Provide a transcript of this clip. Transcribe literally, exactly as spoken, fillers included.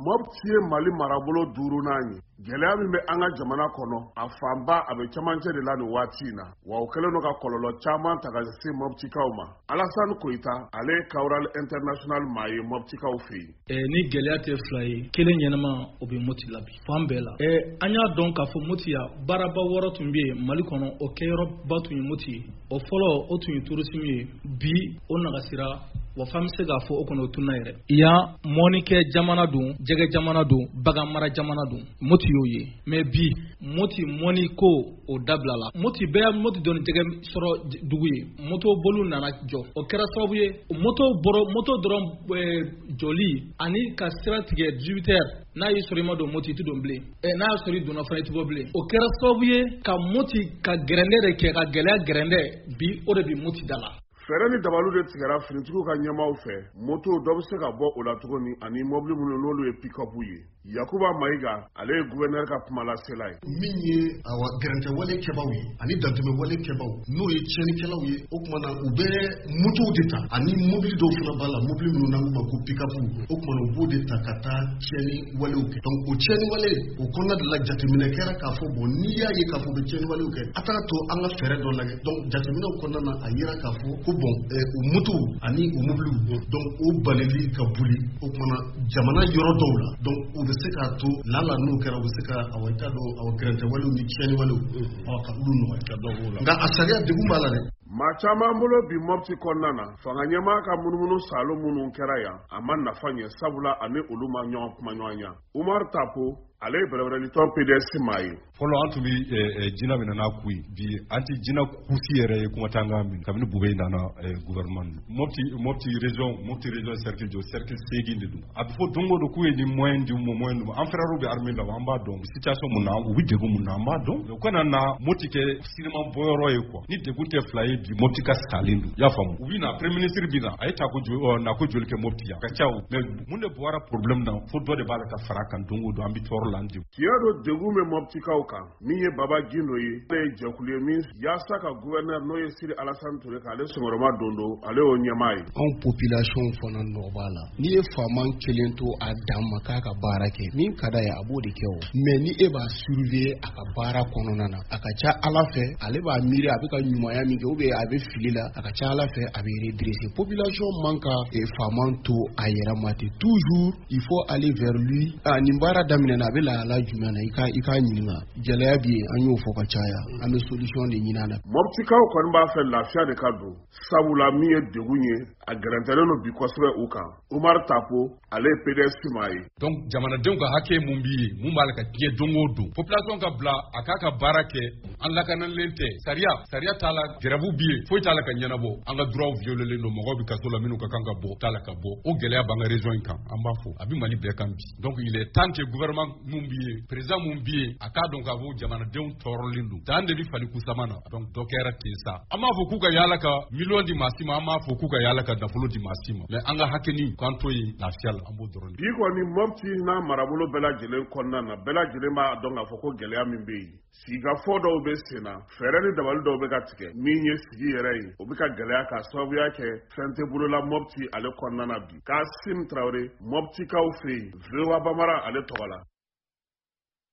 Mopti ye Mali marabolo duuru naani gɛlɛya min bɛ an ka jamana kɔnɔ a fanba a bɛ camancɛ de la nin waati in na wa o kɛlen don ka kɔlɔlɔ caman ta ka se Moptikaw ma. Alassane Koyita ale ye Kawral International maa ye Moptikaw fɛ yen. Eh, ni gɛlɛya tɛ fila ye kelen ɲɛnama o bɛ Mopti la bi fan bɛɛ la. Eh, an y'a dɔn k'a fɔ Mopti ya baaraba wɔɔrɔ tun bɛ yen Mali kɔnɔ o kɛyɔrɔba tun ye Mopti ye. O fɔlɔ o tun ye tourisme ye bi o nagasira wa fɛn bɛ se k'a fɔ o kɔnɔ o tunna yɛrɛ. I y'a mɔnikɛ jamana don jɛgɛ jamana don bagan mara jamana don Mopti y'o ye mais bi Mopti mɔni ko o dabila la. Mopti bɛɛ ye Mopti dɔn jɛgɛ sɔrɔ dugu ye moto bolu nana jɔ o kɛra sababu ye moto bɔrɔ moto dɔrɔn ɛɛ jɔli ani ka sira tigɛ dix-huit heures n'a y'i sɔrɔ i ma don Mopti i tɛ don bilen ɛ n'a y'a sɔrɔ i donna fana i tɛ bɔ bilen o kɛra sababu ye ka Mopti ka gɛrɛndɛ de kɛ ka gɛlɛya gɛrɛndɛ bi o de bi Mopti da la. Fɛɛrɛ ni dabaliw de tigɛra finitigiw ka ɲɛmaaw fɛ moto dɔ bɛ se ka bɔ o la tuguni ani mobili minnu n'olu ye pick-up ye. Yakuba Mayiga ale ye gouverneur ka kuma lasela ye. Min ye awa gɛrɛntɛ wale kɛbaw ye ani dantɛmɛ wale kɛbaw n'o ye tiɲɛnikɛlaw ye o kumana u bɛ motow de ta ani mobili dɔw fana b'a la mobili minnu n'an ma ko pick-up o kumana u b'o de ta ka taa tiɲɛni walew kɛ. Donc o tiɲɛni wale o kɔnɔna de la jateminɛ kɛra k'a fɔ bon n'i y'a ye k'a fɔ u bɛ tiɲɛni walew kɛ a t'a to an ka fɛɛrɛ dɔ lajɛ donc jateminɛw kɔnɔna na a yira k'a fɔ ko bon o motow ani o mobiliw donc o balili ka boli o kumana jamana yɔrɔ dɔw la donc u bɛ se k'a to lala n'o kɛra u bɛ se ka awa i t'a dɔn awa gɛrɛntɛ walew ni tiɲɛni walew ka olu nɔgɔya ka dɔ b'o la nka a sariya degun b'a la dɛ. Maa caman bolo bi Mopti kɔnɔna na fanga ɲɛmaa ka munumunu salo minnu kɛra yan a ma nafa ɲɛ sabula ani olu ma ɲɔgɔn kuma ɲɔgɔn ɲa. Umar Tapo ale ye bɛrɛbɛrɛlitɔn P D S maa ye. Fɔlɔ an tun bɛ jina min n'a ku bi an tɛ jina kusi yɛrɛ ye kuma t'an kan min kabini Bube nana gouvernement Mopti Mopti région Mopti région cercle jɔ cercle seegin de don a bɛ fɔ don o don k'u ye ni moyen di mo moyen an frères bɛ armée la an b'a dɔn situation mun na u bɛ degun mun na an b'a dɔn u kana na Mopti kɛ cinéma bɔyɔrɔ ye quoi ni degun tɛ fila ye bi Mopti ka salen don i y'a faamu u bɛ na premier ministre bi na a ye ta ko joli na ko joli kɛ Mopti ya ka ca o mais mun de bɔra problème na fo dɔ de b'a la ka fara kan don o don an bɛ tɔɔrɔ la an de. Tiɲɛ don degun bɛ Moptikaw kan min ye Baba Gindo ye ale ye jɛkulu ye min yaasa ka gouverneur n'o ye Siri Alassane Touré k'ale sɔgɔrɔma don don ale y'o ɲɛmaa ye. Anw population fana nɔ b'a la n'i ye faama kelen to a dan ma k'a ka baara kɛ min ka d'a ye a b'o de kɛ o mais ni e b'a surveiller a ka baara kɔnɔna na a ka ca Ala fɛ ale b'a miiri a bɛ ka ɲumanya min kɛ ou bien a bɛ fili la a ka ca Ala fɛ a bɛ redresser population man ka faama to a yɛrɛ ma ten toujours il faut aller vers lui ah nin baara daminɛna a bɛ lahala jumɛn na i ka i ka ɲininka gɛlɛya bi an y'o fɔ ka caya an bɛ solution de ɲini a la. Moptikaw kɔni b'a fɛ lafiya de ka don sabula min ye degun ye a gɛrɛntɛlen don bi kosɛbɛ u kan. Umar Tapo ale ye P D S maa ye. Donc jamanadenw ka hakɛ mun b'i ye mun b'a la ka diɲɛ don o don population ka bila a k'a ka baara kɛ an lakanalen tɛ sariya sariya t'a la gɛrɛbu b'i ye foyi t'a la ka ɲɛnabɔ an ka droit violelen don mɔgɔw bɛ kaso la minnu ka kan ka bɔ t'a la ka bɔ o gɛlɛya b'an ka région in kan an b'a fɔ a bɛ Mali bɛɛ kan bi donc il est temps que gouvernement mun b'i ye président mun b'i ye a k'a dɔn k'a fɔ jamanadenw tɔɔrɔlen don dan de bɛ fali kusama na donc dɔ kɛra ten sa an b'a fɔ k'u ka yaala ka miliyɔn di maa si ma an b'a fɔ k'u ka yaala ka nafolo di maa si ma mais an ka hakɛni k'an to yen lafiya la an b'o dɔrɔn de. Bi kɔni Mopti n'a marabolo bɛɛ lajɛlen kɔnɔna na bɛɛ lajɛlen b'a dɔn k'a fɔ ko gɛlɛya min bɛ yen sigikafɔ dɔw bɛ sen na fɛɛrɛ ni dabali dɔw bɛ ka tigɛ min ye sigi yɛrɛ ye o bɛ ka gɛlɛya k'a sababuya kɛ fɛn tɛ bolola Mopti ale kɔnɔna na bi Kasim Traoré Moptikaw fɛ yen V O A Bamara ale tɔgɔ la.